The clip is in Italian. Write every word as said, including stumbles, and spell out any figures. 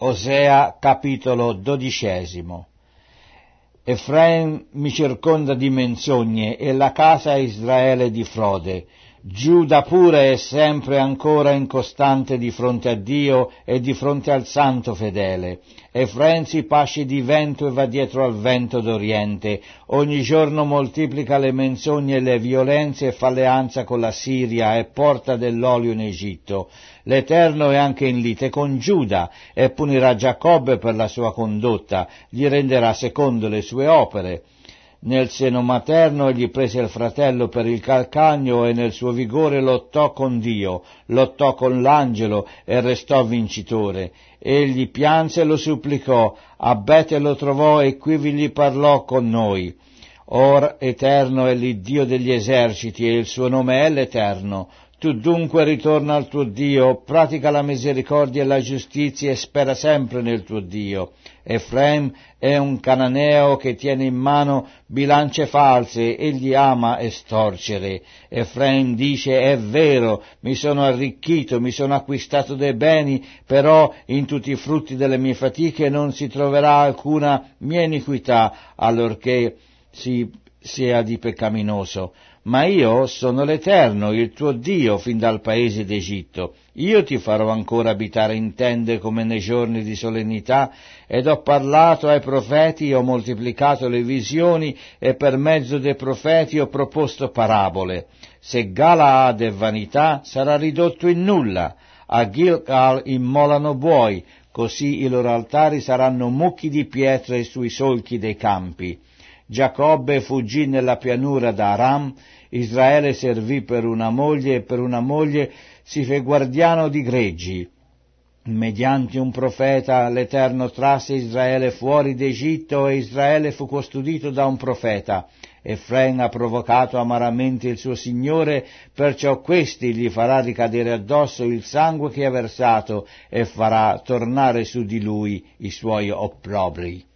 Osea capitolo dodicesimo. Efraim mi circonda di menzogne e la casa Israele di frode. Giuda pure è sempre ancora incostante di fronte a Dio e di fronte al Santo fedele. Efraim si pasce di vento e va dietro al vento d'Oriente. Ogni giorno moltiplica le menzogne e le violenze e fa alleanza con la Siria e porta dell'olio in Egitto. L'Eterno è anche in lite con Giuda e punirà Giacobbe per la sua condotta, gli renderà secondo le sue opere. Nel seno materno egli prese il fratello per il calcagno e nel suo vigore lottò con Dio, lottò con l'angelo e restò vincitore. Egli pianse e lo supplicò, a Bete lo trovò e quivi gli parlò con noi. Or Eterno è l'Iddio degli eserciti e il suo nome è l'Eterno. Tu dunque ritorna al tuo Dio, pratica la misericordia e la giustizia e spera sempre nel tuo Dio. Efraim è un cananeo che tiene in mano bilance false, egli ama estorcere. Efraim dice: è vero, mi sono arricchito, mi sono acquistato dei beni, però in tutti i frutti delle mie fatiche non si troverà alcuna mia iniquità, allorché si sia di peccaminoso. Ma io sono l'Eterno, il tuo Dio, fin dal paese d'Egitto. Io ti farò ancora abitare in tende come nei giorni di solennità, ed ho parlato ai profeti, ho moltiplicato le visioni, e per mezzo dei profeti ho proposto parabole. Se Galaad è vanità, sarà ridotto in nulla. A Gilgal immolano buoi, così i loro altari saranno mucchi di pietre sui solchi dei campi. Giacobbe fuggì nella pianura da Aram, Israele servì per una moglie e per una moglie si fe guardiano di greggi. Mediante un profeta l'Eterno trasse Israele fuori d'Egitto e Israele fu custodito da un profeta. Efraim ha provocato amaramente il suo Signore, perciò questi gli farà ricadere addosso il sangue che ha versato e farà tornare su di lui i suoi opprobri.